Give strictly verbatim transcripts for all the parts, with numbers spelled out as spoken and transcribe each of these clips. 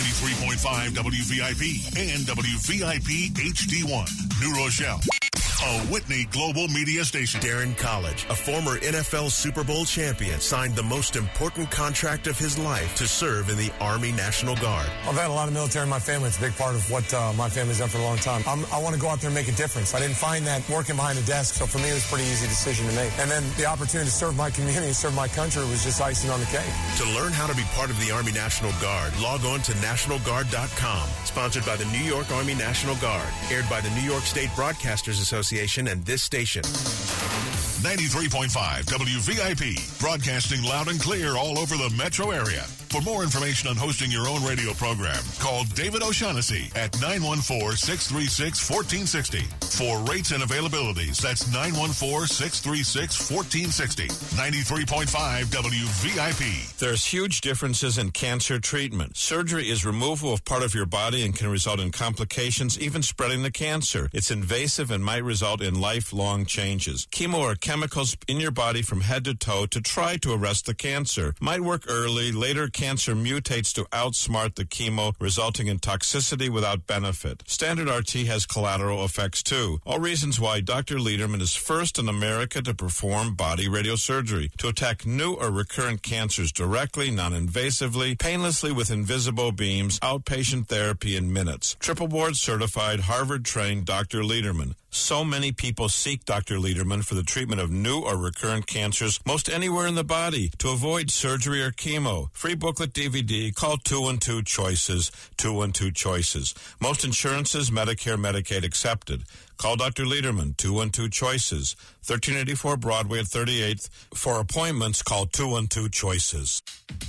ninety-three point five W V I P and W V I P H D one, New Rochelle. A Whitney Global Media Station. Darren College, a former N F L Super Bowl champion, signed the most important contract of his life to serve in the Army National Guard. I've had a lot of military in my family. It's a big part of what uh, my family's done for a long time. I'm, I want to go out there and make a difference. I didn't find that working behind a desk, so for me it was a pretty easy decision to make. And then the opportunity to serve my community, serve my country was just icing on the cake. To learn how to be part of the Army National Guard, log on to national guard dot com. Sponsored by the New York Army National Guard. Aired by the New York State Broadcasters Association and this station. ninety-three point five W V I P, broadcasting loud and clear all over the metro area. For more information on hosting your own radio program, call David O'Shaughnessy at nine one four, six three six, one four six zero. For rates and availabilities, that's nine one four, six three six, one four six zero. ninety-three point five W V I P. There's huge differences in cancer treatment. Surgery is removal of part of your body and can result in complications, even spreading the cancer. It's invasive and might result in lifelong changes. Chemo are chemicals in your body from head to toe to try to arrest the cancer. Might work early, later cancer mutates to outsmart the chemo, resulting in toxicity without benefit. Standard R T has collateral effects too. All reasons why Doctor Lederman is first in America to perform body radiosurgery to attack new or recurrent cancers directly, non-invasively, painlessly with invisible beams, outpatient therapy in minutes. Triple board certified, Harvard-trained Doctor Lederman. So many people seek Doctor Lederman for the treatment of new or recurrent cancers most anywhere in the body to avoid surgery or chemo. Free booklet D V D. Call two one two choices, two one two choices. Most insurances, Medicare, Medicaid accepted. Call Doctor Lederman, two one two choices, thirteen eighty-four Broadway at thirty-eighth. For appointments, call two one two choices.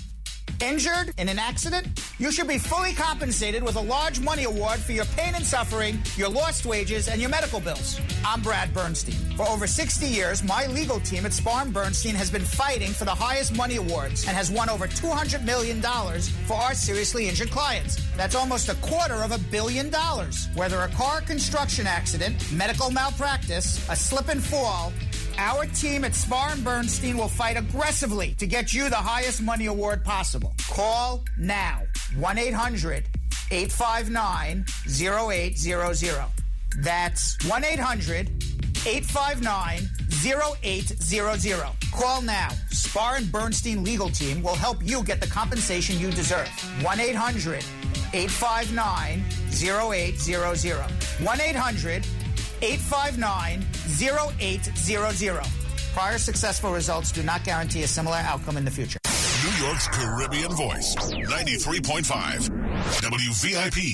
Injured in an accident? You should be fully compensated with a large money award for your pain and suffering, your lost wages, and your medical bills. I'm Brad Bernstein. For over sixty years, my legal team at Spar and Bernstein has been fighting for the highest money awards and has won over two hundred million dollars for our seriously injured clients. That's almost a quarter of a billion dollars. Whether a car construction accident, medical malpractice, a slip and fall, our team at Spar and Bernstein will fight aggressively to get you the highest money award possible. Call now. one eight hundred, eight five nine, zero eight zero zero. That's one eight hundred, eight five nine, zero eight zero zero. Call now. Spar and Bernstein legal team will help you get the compensation you deserve. one eight hundred, eight five nine, zero eight zero zero. one eight hundred, eight five nine, zero eight zero zero. Prior successful results do not guarantee a similar outcome in the future. New York's Caribbean Voice, ninety-three point five W V I P.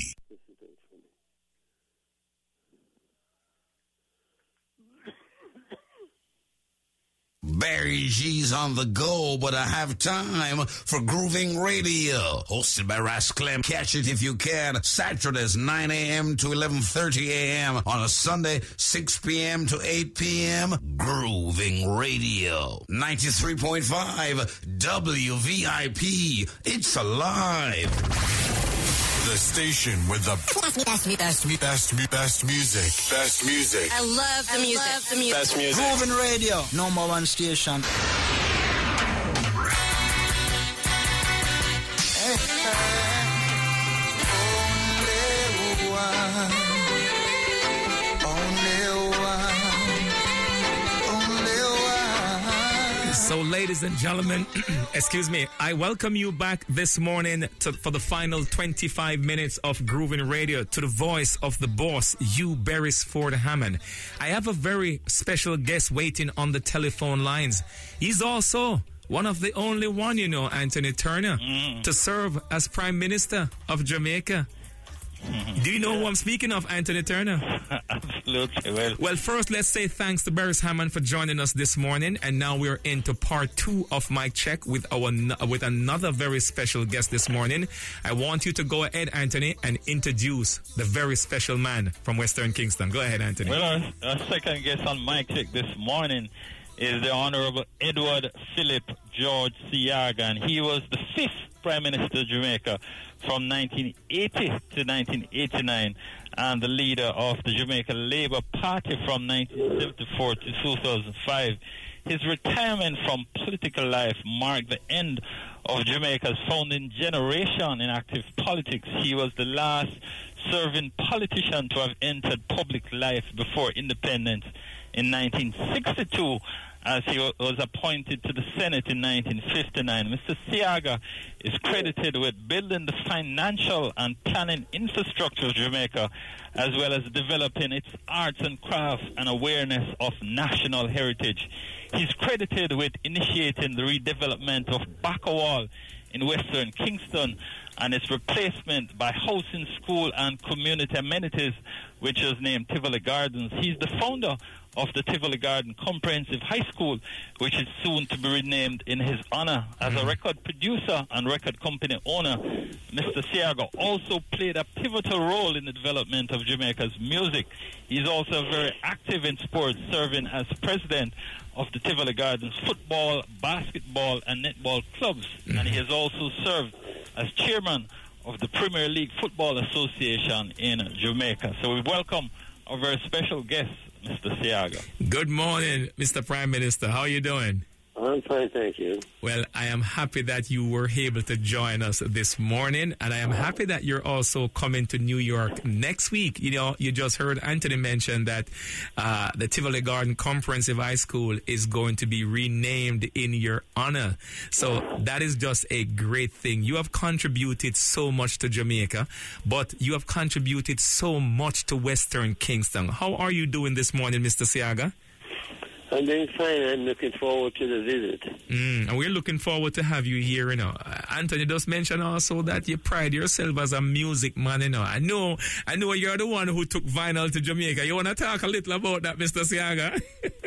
Barry G's on the go, but I have time for Grooving Radio, hosted by Ras Clem. Catch it if you can. Saturdays, nine a.m. to eleven thirty a.m. On a Sunday, six p.m. to eight p.m. Grooving Radio, ninety-three point five W V I P. It's alive. The station with the best, best, best, best, best music. Best music. I love the music. Love the music. Best music. Grooving Radio, number one station. Only one. Only one. Only one. So, ladies and gentlemen, excuse me, I welcome you back this morning to, for the final twenty-five minutes of Grooving Radio, to the voice of the boss, you, Beresford Hammond. I have a very special guest waiting on the telephone lines. He's also one of the only one, you know, Anthony Turner, mm. to serve as Prime Minister of Jamaica. Mm-hmm. Do you know yeah. who I'm speaking of, Anthony Turner? Absolutely. Well, well, first, let's say thanks to Beres Hammond for joining us this morning. And now we're into part two of my check with our with another very special guest this morning. I want you to go ahead, Anthony, and introduce the very special man from Western Kingston. Go ahead, Anthony. Well, our, our second guest on my check this morning is the Honorable Edward Philip George Seagan. He was the fifth Prime Minister of Jamaica from nineteen eighty to nineteen eighty-nine, and the leader of the Jamaica Labour Party from nineteen seventy-four to two thousand five. His retirement from political life marked the end of Jamaica's founding generation in active politics. He was the last serving politician to have entered public life before independence in nineteen sixty-two, as he was appointed to the Senate in nineteen fifty-nine. Mister Seaga is credited with building the financial and planning infrastructure of Jamaica, as well as developing its arts and crafts and awareness of national heritage. He's credited with initiating the redevelopment of Bakawal in western Kingston and its replacement by housing, school and community amenities, which is named Tivoli Gardens. He's the founder of the Tivoli Garden Comprehensive High School, which is soon to be renamed in his honor. As a record producer and record company owner, Mister Seaga also played a pivotal role in the development of Jamaica's music. He's also very active in sports, serving as president of the Tivoli Gardens football, basketball and netball clubs. Mm-hmm. And he has also served as chairman of the Premier League Football Association in Jamaica. So we welcome our very special guest, Mister Seaga. Good morning, Mister Prime Minister. How are you doing? I'm fine, thank you. Well, I am happy that you were able to join us this morning, and I am happy that you're also coming to New York next week. You know, you just heard Anthony mention that uh, the Tivoli Garden Comprehensive High School is going to be renamed in your honor. So that is just a great thing. You have contributed so much to Jamaica, but you have contributed so much to Western Kingston. How are you doing this morning, Mister Seaga? I'm doing fine. I'm looking forward to the visit. Mm, and we're looking forward to have you here, you know. Anthony just mentioned also that you pride yourself as a music man, you know. I know I know you're the one who took vinyl to Jamaica. You want to talk a little about that, Mister Seaga?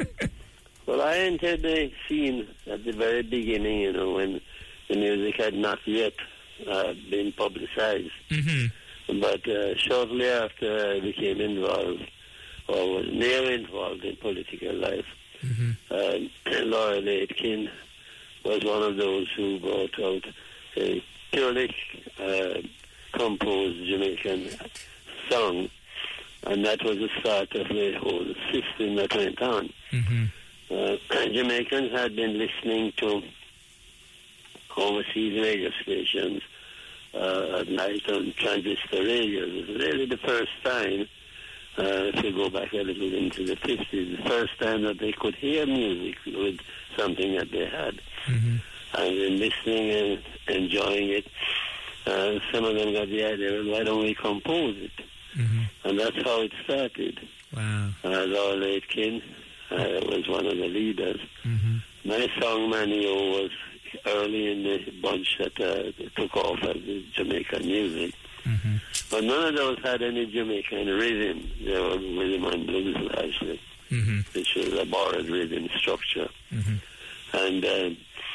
Well, I entered the scene at the very beginning, you know, when the music had not yet uh, been publicized. Mm-hmm. But uh, shortly after I became involved, or was near involved in political life, mm-hmm. uh, Laurel Aitken was one of those who brought out a purely uh, composed Jamaican song, and that was the start of the whole system that went on. Mm-hmm. Uh, Jamaicans had been listening to overseas radio stations uh, at night on transistor radios. It was really the first time, Uh, if you go back a little into the fifties, the first time that they could hear music with something that they had. Mm-hmm. And then listening and enjoying it, uh, some of them got the idea, well, why don't we compose it? Mm-hmm. And that's how it started. Wow. Uh, Laurel Aitken uh, was one of the leaders. Mm-hmm. My song, Manio, was early in the bunch that uh, took off as the Jamaican music. Mm-hmm. But none of those had any Jamaican rhythm. They were rhythm and blues, actually, mm-hmm. which was a borrowed rhythm structure. Mm-hmm. And uh,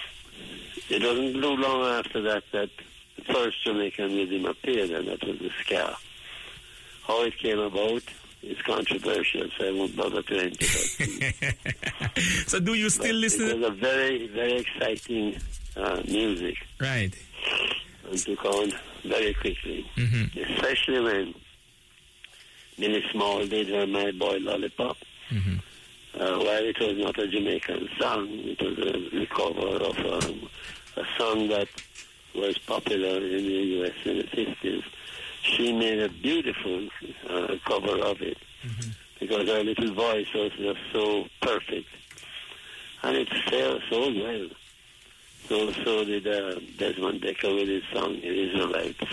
it wasn't too long after that that the first Jamaican rhythm appeared, and that was the ska. How it came about is controversial, so I won't bother to enter that. So do you still but listen? It was a very, very exciting uh, music. Right. And took on very quickly, mm-hmm. especially when Millie Small did her My Boy Lollipop. Mm-hmm. Uh, while it was not a Jamaican song, it was a recover of um, a song that was popular in the U S in the fifties. She made a beautiful uh, cover of it mm-hmm. because her little voice was just so perfect. And it fell so well. So, so did uh, Desmond Dekker with his song Israelites.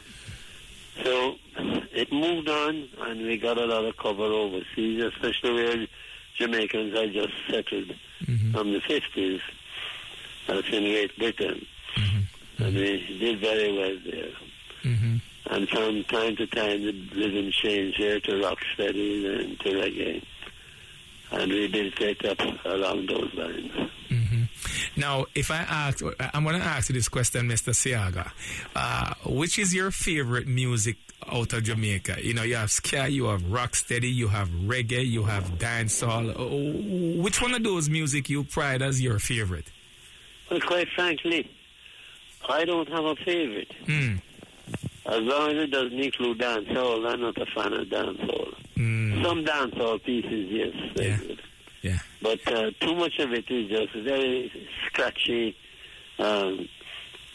So it moved on, and we got a lot of cover overseas, especially where Jamaicans had just settled mm-hmm. from the fifties. That's in Great Britain. Mm-hmm. And we did very well there. Mm-hmm. And from time to time, the rhythm changed here to rocksteady and to reggae. And we built it up along those lines. Mm-hmm. Now, if I ask, I'm going to ask you this question, Mister Seaga. Uh, which is your favorite music out of Jamaica? You know, you have ska, you have rocksteady, you have reggae, you have dancehall. Uh, which one of those music you pride as your favorite? Well, quite frankly, I don't have a favorite. Mm. As long as it doesn't include dancehall, I'm not a fan of dancehall. Mm. Some dancehall pieces, yes, very yeah. good. Yeah. But uh, too much of it is just very scratchy, um,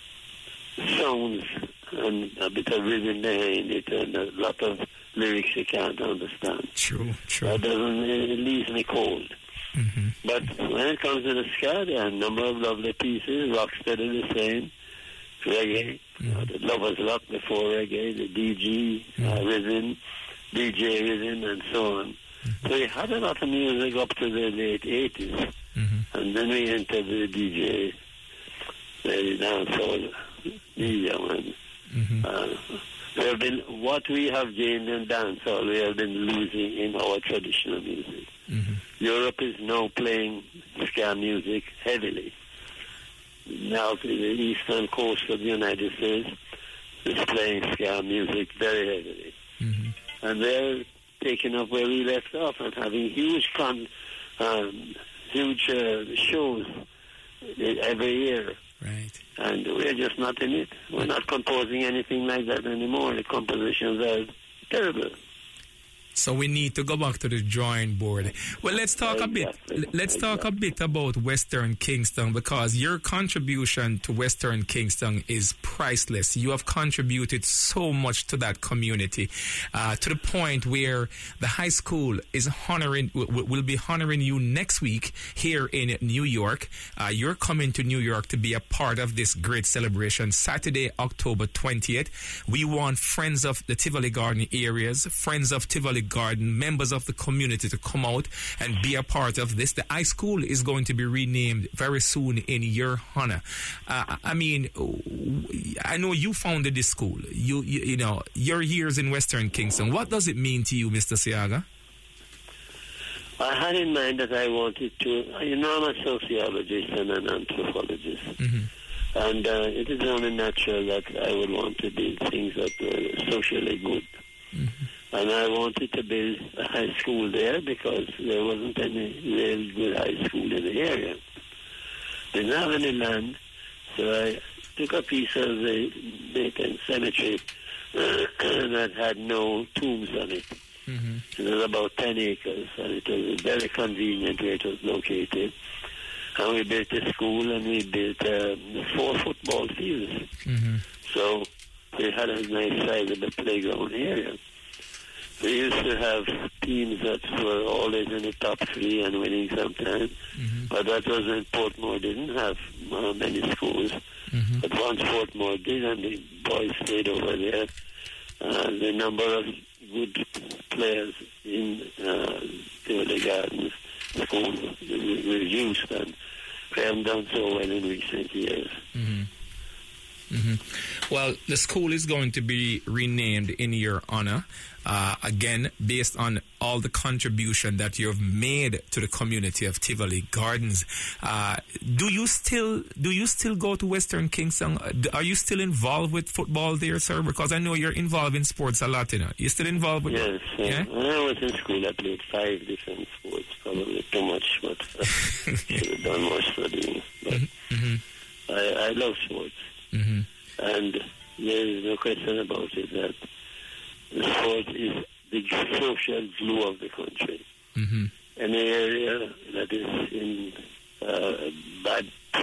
sounds and a bit of rhythm behind it and a lot of lyrics you can't understand. True, true. That doesn't, it leaves me cold. Mm-hmm. But when it comes to the ska, there are a number of lovely pieces. Rocksteady the same, reggae, mm-hmm. uh, the Lovers Rock before reggae, the D G mm-hmm. uh, rhythm, D J rhythm, and so on. Mm-hmm. So we had a lot of music up to the late eighties, mm-hmm. and then we entered the D J, the dancehall media one. Mm-hmm. Uh, we have been, what we have gained in dancehall, we have been losing in our traditional music. Mm-hmm. Europe is now playing ska music heavily. Now the eastern coast of the United States is playing ska music very heavily. Mm-hmm. And they're taking up where we left off and having huge con, um, huge uh, shows every year. Right. And we're just not in it. We're not composing anything like that anymore. The compositions are terrible. So we need to go back to the drawing board. Well, let's talk exactly. a bit. Let's exactly. talk a bit about Western Kingston, because your contribution to Western Kingston is priceless. You have contributed so much to that community, uh, to the point where the high school is honoring, will be honoring you next week here in New York. Uh, you're coming to New York to be a part of this great celebration. Saturday, October twentieth. We want friends of the Tivoli Garden areas, friends of Tivoli Garden, members of the community to come out and be a part of this. The high school is going to be renamed very soon in your honor. Uh, I mean, I know you founded this school. You, you, you know, your years in Western Kingston. What does it mean to you, Mister Siaga? I had in mind that I wanted to, you know, I'm a sociologist and an anthropologist. Mm-hmm. And uh, it is only natural that I would want to build things that were socially good. Mm-hmm. And I wanted to build a high school there because there wasn't any real good high school in the area. Didn't have any land, so I took a piece of the Macon Cemetery uh, that had no tombs on it. Mm-hmm. It was about ten acres, and it was very convenient where it was located. And we built a school, and we built uh, four football fields. Mm-hmm. So we had a nice sizable playground area. We used to have teams that were always in the top three and winning sometimes, mm-hmm. but that was when Portmore didn't have uh, many schools. Mm-hmm. But once Portmore did, and the boys stayed over there, uh, the number of good players in uh, the Gardens school reduced, and we haven't done so well in recent years. Mm-hmm. Mm-hmm. Well, the school is going to be renamed in your honor, uh, again, based on all the contribution that you have made to the community of Tivoli Gardens. Uh, do you still do you still go to Western Kingston? Are you still involved with football there, sir? Because I know you're involved in sports a lot, you know. You're still involved with Yes. Uh, yeah? When I was in school, I played five different sports, probably too much, but uh, should have done more studying. But mm-hmm. I, I love sports. Mm-hmm. And there is no question about it that sport is the social glue of the country. Mm-hmm. Any area that is in uh, bad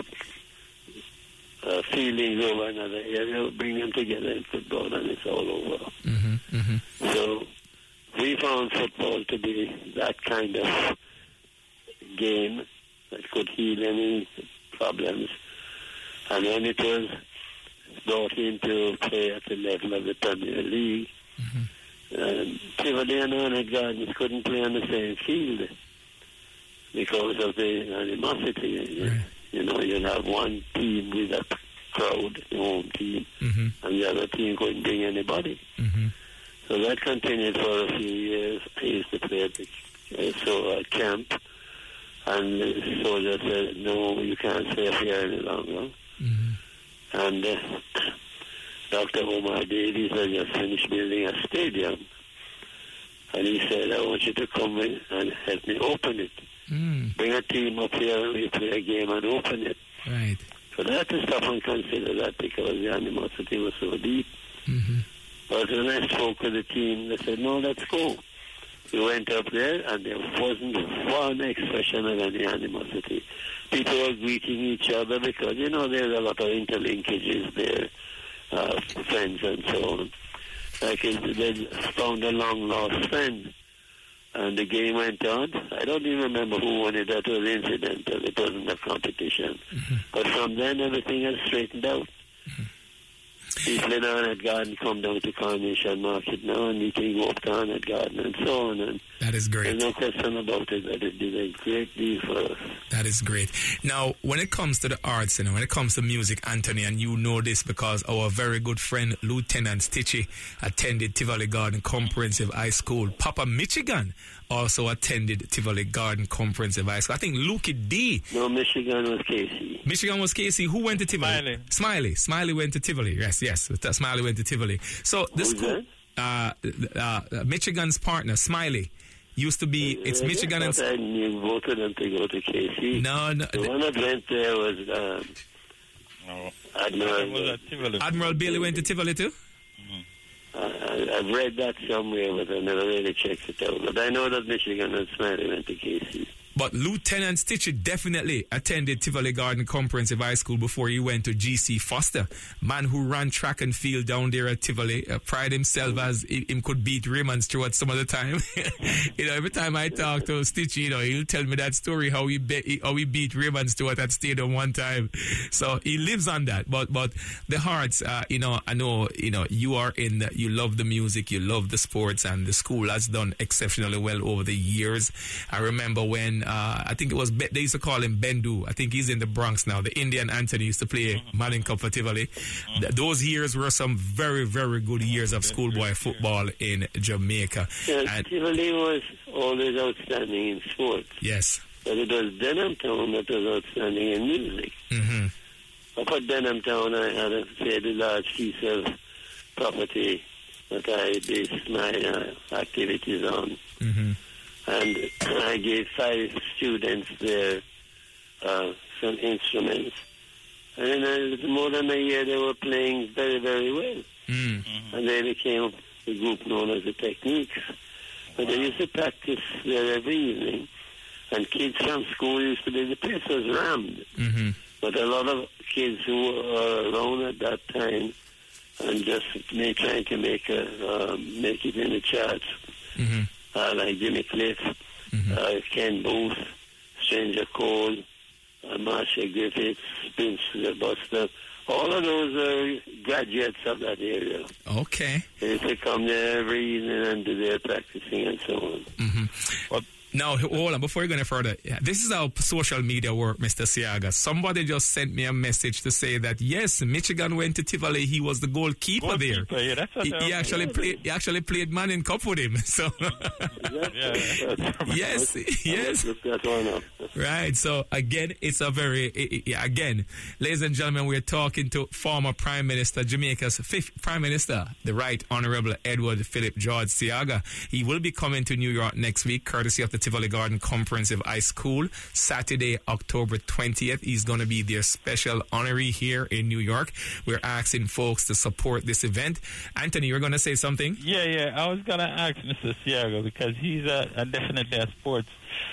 uh, feelings over another area, bring them together in football, and it's all over. Mm-hmm. Mm-hmm. So we found football to be that kind of game that could heal any problems. And when it was brought in to play at the level of the Premier League, mm-hmm. um, Tivoli and Arnett Gardens couldn't play on the same field because of the animosity. Right. You know, you'd have one team with a crowd, the home team, mm-hmm. and the other team couldn't bring anybody. Mm-hmm. So that continued for a few years. I used to play at the uh, so, uh, camp, and the soldier said, no, you can't stay up here any longer. Mm-hmm. And uh, Doctor Omar Davies had just finished building a stadium. And he said, I want you to come in and help me open it. Mm. Bring a team up here and we play a game and open it. Right. So that is stop and consider that because the animosity was so deep. Mm-hmm. But when I spoke with the team, they said, no, let's go. We went up there and there wasn't one expression of any animosity. People were greeting each other because, you know, there's a lot of interlinkages there. uh, friends and so on. Like it, they found a long lost friend. And the game went on. I don't even remember who won it. That was incidental. It wasn't a competition. Mm-hmm. But from then, everything has straightened out. Mm-hmm. People in Arnett Garden come down to Coronation Market now, and you can go up to Arnett Garden and so on. And that is great. There's no question about it that it did a great deal for us. That is great. Now, when it comes to the arts, you know, when it comes to music, Anthony, and you know this because our very good friend Lieutenant Stitchie attended Tivoli Garden Comprehensive High School. Papa Michigan also attended Tivoli Garden Comprehensive High School. I think Lukey D. No, Michigan was Casey. Michigan was Casey. Who went to Tivoli? Smiley. Smiley. Smiley went to Tivoli. Yes, yes. Smiley went to Tivoli. So the Who's school, uh, uh, Michigan's partner, Smiley, used to be. It's uh, Michigan I and. I you voted them to go to K C. No, no. The one that went there was um, no. Admiral. Was at Tivoli. Admiral Bailey went to Tivoli too. I, I've read that somewhere, but I never really checked it out. But I know that Michigan and Smiley went to K C. But Lieutenant Stitchie definitely attended Tivoli Garden Comprehensive High School before he went to G C Foster. Man who ran track and field down there at Tivoli, uh, pride himself as he, him could beat Raymond Stewart some of the time. You know, every time I talk to Stitchie, you know, he'll tell me that story how he, be, how he beat Raymond Stewart at Stadium one time. So he lives on that. But but the Hearts, uh, you know, I know, you know, you are in, the, you love the music, you love the sports, and the school has done exceptionally well over the years. I remember when Uh, I think it was, they used to call him Bendu. I think he's in the Bronx now. The Indian Anthony used to play Malin Cup for Tivoli. Th- those years were some very, very good years of schoolboy football in Jamaica. Yeah, and Tivoli was always outstanding in sports. Yes. But it was Denham Town that was outstanding in music. Mm-hmm. Up at Denham Town, I had a fairly large piece of property that I based my uh, activities on. Mm-hmm. And I gave five students there uh, some instruments. And in a, more than a year, they were playing very, very well. Mm-hmm. And they became the group known as the Techniques. But they used to practice there every evening. And kids from school used to be, the place was rammed. Mm-hmm. But a lot of kids who were around at that time and just may, trying to make, a, uh, make it in the charts. Mm-hmm. Uh, like Jimmy Cliff, mm-hmm. uh, Ken Booth, Stranger Cole, uh, Marsha Griffiths, Vince Buster. All of those are graduates of that area. Okay. They used to come there every evening and do their practicing and so on. Mm-hmm. Well, now, hold on, before you go any further, this is how social media work, Mister Siaga. Somebody just sent me a message to say that, yes, Michigan went to Tivoli, he was the goalkeeper, goalkeeper there. Yeah, that's what he, he, actually played, he actually played Manning Cup with him. So, yeah, yes, yes. Look that one up. Right, so again, it's a very, again, ladies and gentlemen, we're talking to former Prime Minister, Jamaica's fifth Prime Minister, the Right Honorable Edward Philip George Siaga. He will be coming to New York next week, courtesy of the Tivoli Garden Comprehensive High School, Saturday, October twentieth. He's going to be their special honoree here in New York. We're asking folks to support this event. Anthony, you're going to say something? Yeah, yeah. I was going to ask Mister Siaga because he's a, a definitely a sports,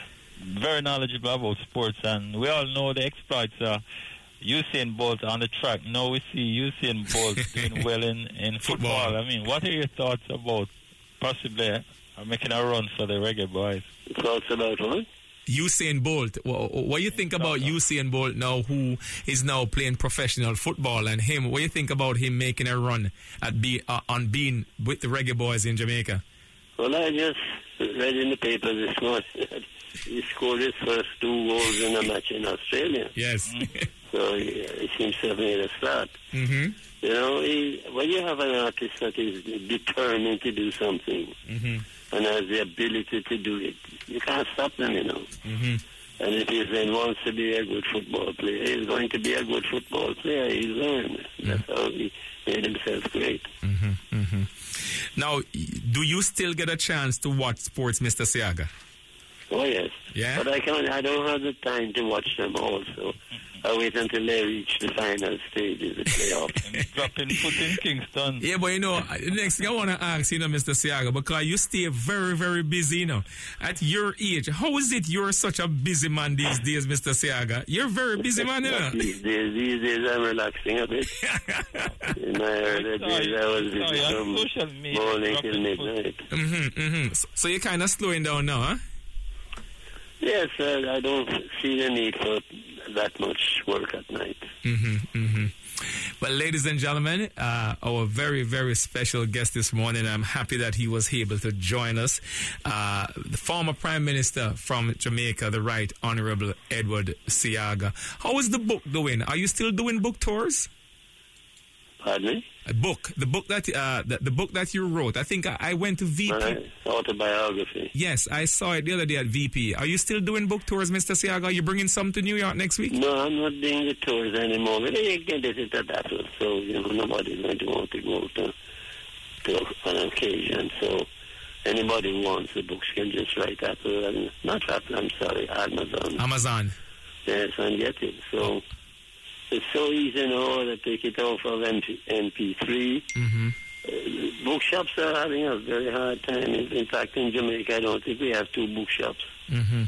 very knowledgeable about sports, and we all know the exploits of Usain Bolt on the track. Now we see Usain Bolt doing well in, in football. football. I mean, what are your thoughts about possibly making a run for the Reggae Boys? Thoughts about what? Usain Bolt. What, what do you think about Usain Bolt now, who is now playing professional football, and him? What do you think about him making a run at be uh, on being with the Reggae Boys in Jamaica? Well, I just read in the paper this morning that he scored his first two goals in a match in Australia. Yes. So he, he seems to have made a start. Mm-hmm. You know, he, when you have an artist that is determined to do something, mm-hmm. and has the ability to do it, you can't stop them, you know. Mm-hmm. And if he then wants to be a good football player, he's going to be a good football player. He's learned. Mm-hmm. That's how he made himself great. Mm-hmm. Mm-hmm. Now, do you still get a chance to watch sports, Mister Siaga? Oh, yes. Yeah? But I can't, I don't have the time to watch them all, so I wait until they reach the final stages of the playoffs. Dropping foot in Kingston. Yeah, but you know, the next thing I want to ask, you know, Mister Siaga, because you stay very, very busy, you know. At your age, how is it you're such a busy man these days, Mister Siaga? You're a very busy man, you know. These days, these days I'm relaxing a bit. In my early days, I was busy from morning till midnight. Mm-hmm, mm-hmm. So, so you're kind of slowing down now, huh? Yes, uh, I don't see the need for that much work at night. Mm-hmm, mm-hmm. Well, ladies and gentlemen, uh, our very, very special guest this morning, I'm happy that he was able to join us. Uh, the former Prime Minister from Jamaica, the Right Honorable Edward Siaga. How is the book doing? Are you still doing book tours? Pardon me? A book, the book that uh, the, the book that you wrote. I think I, I went to V P. Right. Autobiography. Yes, I saw it the other day at V P. Are you still doing book tours, Mister Siaga? Are you bringing some to New York next week? No, I'm not doing the tours anymore. But you can visit at Apple, so you know nobody's going to want to go to to an occasion. So anybody who wants the books can just write Apple and not Apple. I'm sorry, Amazon. Amazon. Yes, and get it. So. It's so easy now to take it off of M P three. Mm-hmm. Uh, bookshops are having a very hard time. In fact, in Jamaica, I don't think we have two bookshops. Mm-hmm.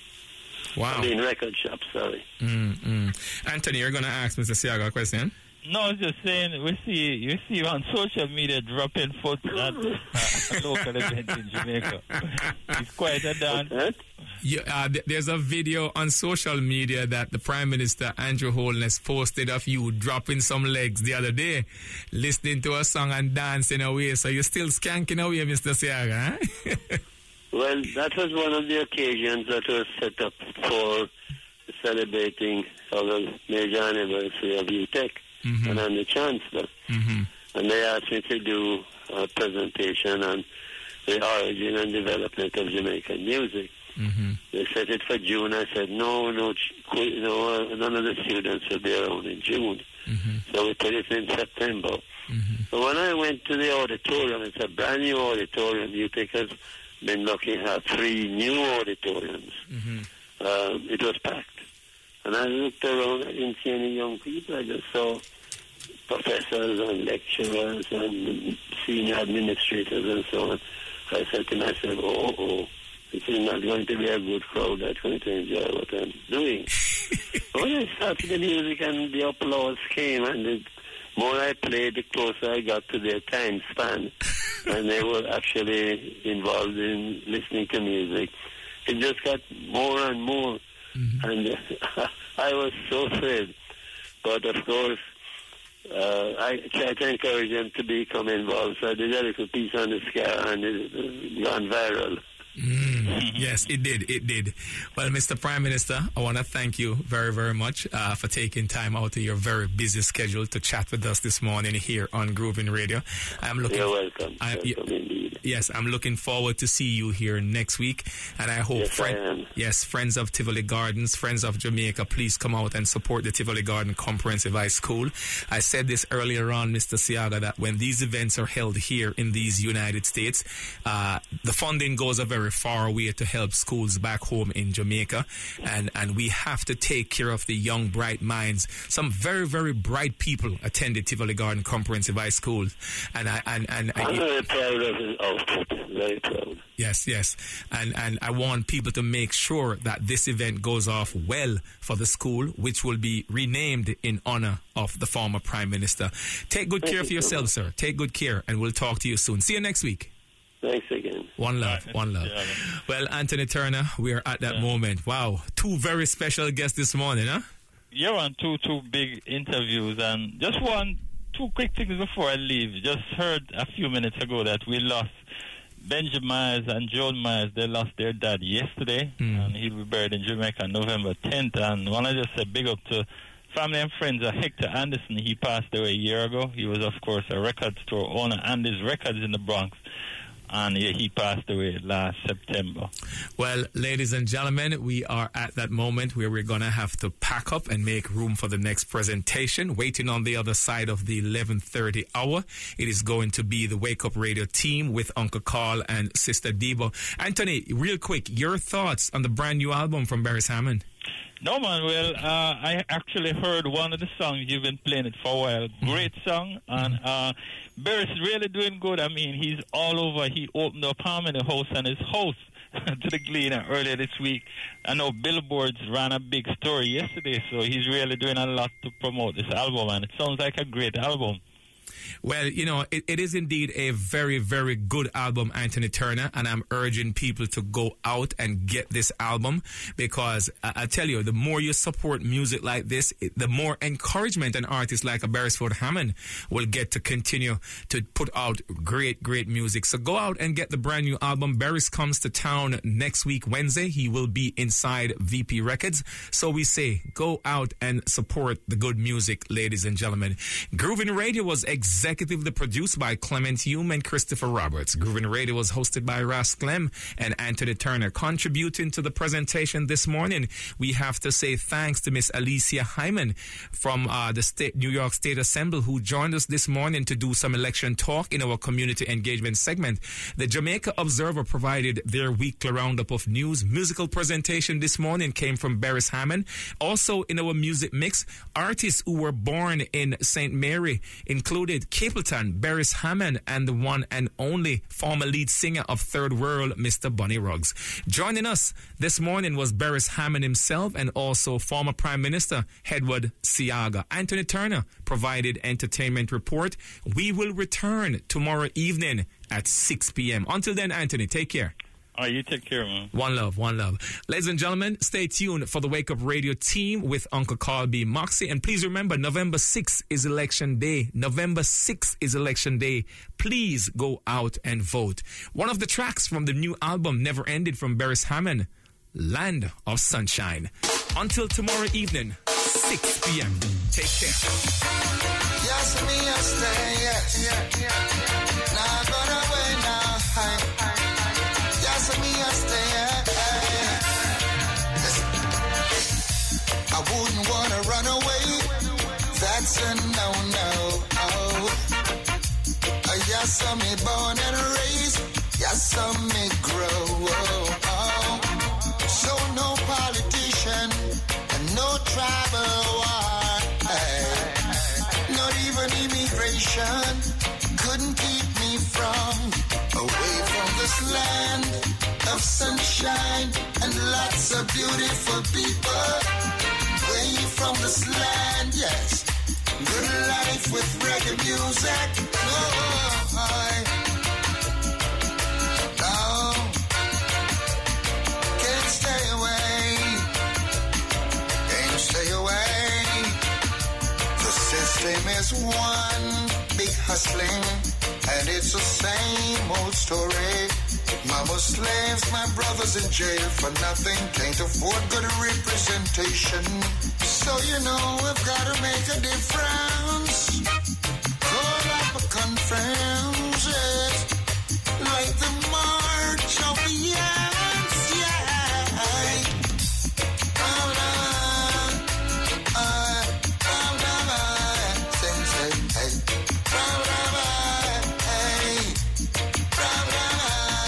Wow. I mean, record shops, sorry. Mm-hmm. Anthony, you're going to ask Mister Siaga a question? No, I was just saying, we see you see on social media dropping foot at uh, a local event in Jamaica. It's quite a dance. Yeah, uh, th- there's a video on social media that the Prime Minister, Andrew Holness, posted of you dropping some legs the other day, listening to a song and dancing away. So you're still skanking away, Mister Siaga, huh? Well, that was one of the occasions that was set up for celebrating our major anniversary of U T E C. Mm-hmm. And I'm the Chancellor. Mm-hmm. And they asked me to do a presentation on the origin and development of Jamaican music. Mm-hmm. They set it for June. I said, no, no, no, none of the students will be around in June. Mm-hmm. So we put it in September. Mm-hmm. But when I went to the auditorium, it's a brand new auditorium. U T E C has been lucky to have three new auditoriums. Mm-hmm. Uh, it was packed. And I looked around, I didn't see any young people. I just saw professors and lecturers and senior administrators and so on. I said to myself, oh, oh, this is not going to be a good crowd that's going to enjoy what I'm doing. When I started the music and the applause came, and the more I played, the closer I got to their time span. And they were actually involved in listening to music. It just got more and more. Mm-hmm. And uh, I was so thrilled. But of course, uh, I tried to encourage them to become involved. So I did a little piece on the scare, and it's gone viral. Mm, yes, it did. It did. Well, Mister Prime Minister, I want to thank you very, very much uh, for taking time out of your very busy schedule to chat with us this morning here on Groovin Radio. I'm looking. You're welcome. I, welcome indeed. Yes, I'm looking forward to see you here next week, and I hope, yes, friend, I am. yes, friends of Tivoli Gardens, friends of Jamaica, please come out and support the Tivoli Garden Comprehensive High School. I said this earlier on, Mister Siaga, that when these events are held here in these United States, uh, the funding goes a very far way to help schools back home in Jamaica, and and we have to take care of the young, bright minds. Some very, very bright people attended Tivoli Garden Comprehensive High School, and I and and I'm I, very proud of his output. Very proud. Yes, yes, and and I want people to make sure that this event goes off well for the school, which will be renamed in honor of the former Prime Minister. Take good Thank care of you yourself, so sir. Take good care, and we'll talk to you soon. See you next week. Thanks again. One love, Right, one love. yeah. Well, Anthony Turner, we are at that Yeah. moment. Wow, two very special guests this morning, huh? You're on two two big interviews, and just one, two quick things before I leave. Just heard a few minutes ago that we lost Benjamin Myers and Joan Myers. They lost their dad yesterday, Mm. and he'll be buried in Jamaica on November tenth. And want to just say big up to family and friends of Hector Anderson. He passed away a year ago. He was, of course, a record store owner, Andy's Records in the Bronx. and yeah, he passed away last September. Well, ladies and gentlemen, we are at that moment where we're going to have to pack up and make room for the next presentation. Waiting on the other side of the eleven thirty hour, it is going to be the Wake Up Radio team with Uncle Carl and Sister Debo. Anthony, real quick, your thoughts on the brand new album from Beres Hammond? No, man. Well, uh, I actually heard one of the songs. You've been playing it for a while. Great song. And uh, Beres is really doing good. I mean, he's all over. He opened up Harmony House and his house to the Gleaner earlier this week. I know Billboards ran a big story yesterday, so he's really doing a lot to promote this album. And it sounds like a great album. Well, you know, it, it is indeed a very, very good album, Anthony Turner, and I'm urging people to go out and get this album because I, I tell you, the more you support music like this, it, the more encouragement an artist like a Beresford Hammond will get to continue to put out great, great music. So go out and get the brand new album. Beres comes to town next week, Wednesday. He will be inside V P Records. So we say, go out and support the good music, ladies and gentlemen. Groovin Radio was executively produced by Clement Hume and Christopher Roberts. Groovin Radio was hosted by Ras Clem and Anthony Turner. Contributing to the presentation this morning, we have to say thanks to Miss Alicia Hyman from uh, the state, New York State Assembly, who joined us this morning to do some election talk in our community engagement segment. The Jamaica Observer provided their weekly roundup of news. Musical presentation this morning came from Beres Hammond. Also in our music mix, artists who were born in Saint Mary included Capleton, Beres Hammond, and the one and only former lead singer of Third World, Mister Bunny Ruggs. Joining us this morning was Beres Hammond himself and also former Prime Minister Edward Seaga. Anthony Turner provided entertainment report. We will return tomorrow evening at six p.m. Until then, Anthony, take care. Oh, you take care, man. One love, one love. Ladies and gentlemen, stay tuned for the Wake Up Radio team with Uncle Carl B. Moxie. And please remember, November sixth is election day. November sixth is election day. Please go out and vote. One of the tracks from the new album, Never Ended, from Beres Hammond, Land of Sunshine. Until tomorrow evening, six p.m. Take care. Yes, me, I stay, yes. Yeah, yeah. Now I'm gonna away now. Hi, hi. Yes, me, I stay, yeah. I wouldn't wanna run away. That's a no-no. Oh. Yes, I'm me born and raised. Yes, I'm me grow. Oh, oh. So no politician and no tribal war. Hey. Not even immigration couldn't keep me from away from this land of sunshine and lots of beautiful people. Away from this land, yes. Good life with reggae music. Oh, I, no, can't stay away. Can't stay away. The system is one big hustling, and it's the same old story. Mama slaves, my brothers in jail for nothing. Can't afford good representation. So you know we've got to make a difference. Call up a conference, yes. Like the March of the Ants, yeah. Oh, no. Uh, oh, no, no. Say, say, hey. Oh, no, no. Hey. Oh, no, no.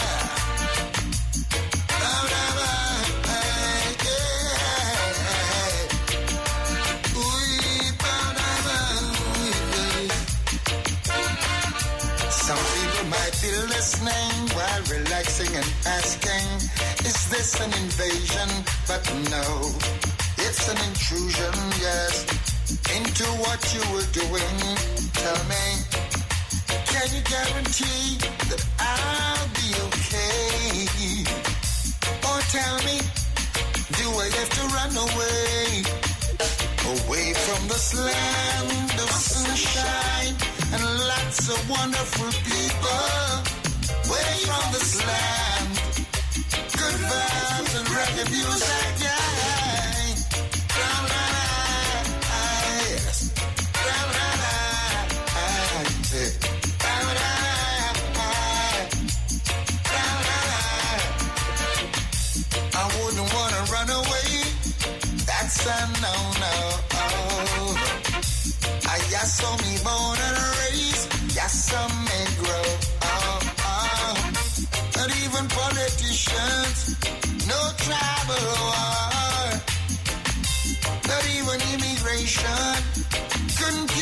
Listening while relaxing and asking, is this an invasion? But no, it's an intrusion, yes, into what you were doing. Tell me, can you guarantee that I'll be okay? Or tell me, do I have to run away? Away from this land of sunshine and lots of wonderful people. Away from this land, good vibes and reggae music, yeah. no, no. Oh. I yes, so me born and raised, yes, some may grow. Oh, oh. Not even politicians, no tribal war. Not even immigration couldn't